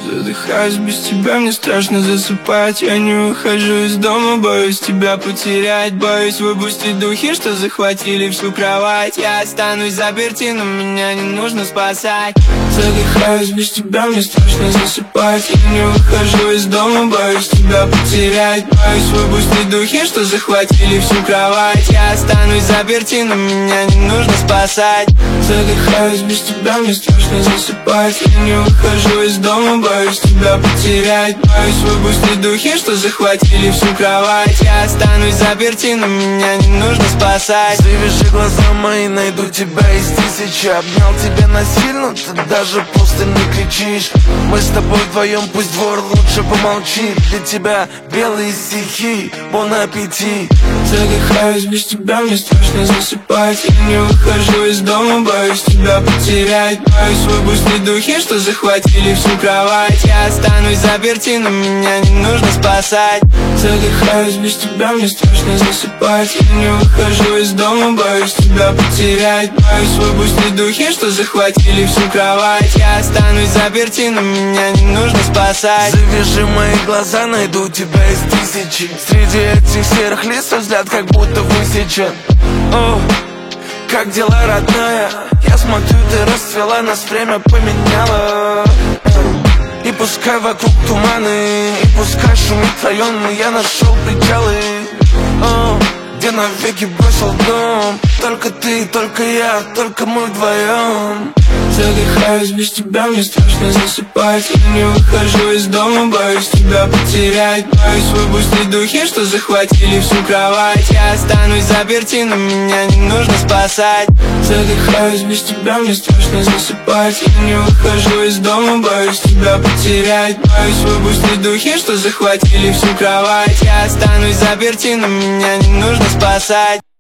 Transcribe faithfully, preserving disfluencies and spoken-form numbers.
Задыхаюсь без тебя, мне страшно засыпать. Я не выхожу из дома, боюсь тебя потерять. Боюсь выпустить духи, что захватили всю кровать. Я останусь заперти, но меня не нужно спасать. Задыхаюсь без тебя, мне страшно засыпать. Я не выхожу из дома, боюсь тебя потерять. Боюсь выпустить духи, что захватили всю кровать. Я останусь заперти, но меня не нужно спасать. Задыхаюсь без тебя, мне страшно засыпать. Я не выхожу из дома, боюсь тебя потерять. Боюсь выпустить духи, что захватили всю кровать. Я останусь заперти, но меня не нужно спасать. Завяжи глаза мои, найду тебя из тысячи. Обнял тебя насильно, ты даже просто не кричишь. Мы с тобой вдвоем, пусть двор лучше помолчит. Для тебя белые стихи, бон аппетит. Задыхаюсь без тебя, мне страшно засыпать. Я не выхожу из дома, боюсь тебя потерять. Боюсь выпустить духи, что захватили всю кровать. Я останусь заперти, но меня не нужно спасать. Задыхаюсь без тебя, мне страшно засыпать. Я не выхожу из дома, боюсь тебя потерять. Боюсь выпустить духи, что захватили всю кровать. Я останусь заперти, но меня не нужно спасать. Завяжи мои глаза, найду тебя из тысячи. Среди этих серых листьев взгляд как будто высечен. О, как дела, родная? Я смотрю, ты расцвела, нас время поменяло. И пускай вокруг туманы, и пускай шумит район, но я нашел причалы. О, где навеки бросил дом. Только ты, только я, только мы вдвоем. Задыхаюсь без тебя, мне страшно засыпать. Я не выхожу из дома, боюсь тебя потерять. Боюсь выпустить духи, что захватили всю кровать. Я останусь заперти, но меня не нужно спасать. Задыхаюсь без тебя, мне страшно засыпать. Я не выхожу из дома, боюсь тебя потерять. Боюсь выпустить духи, что захватили всю кровать. Я останусь заперти, но меня не нужно спасать.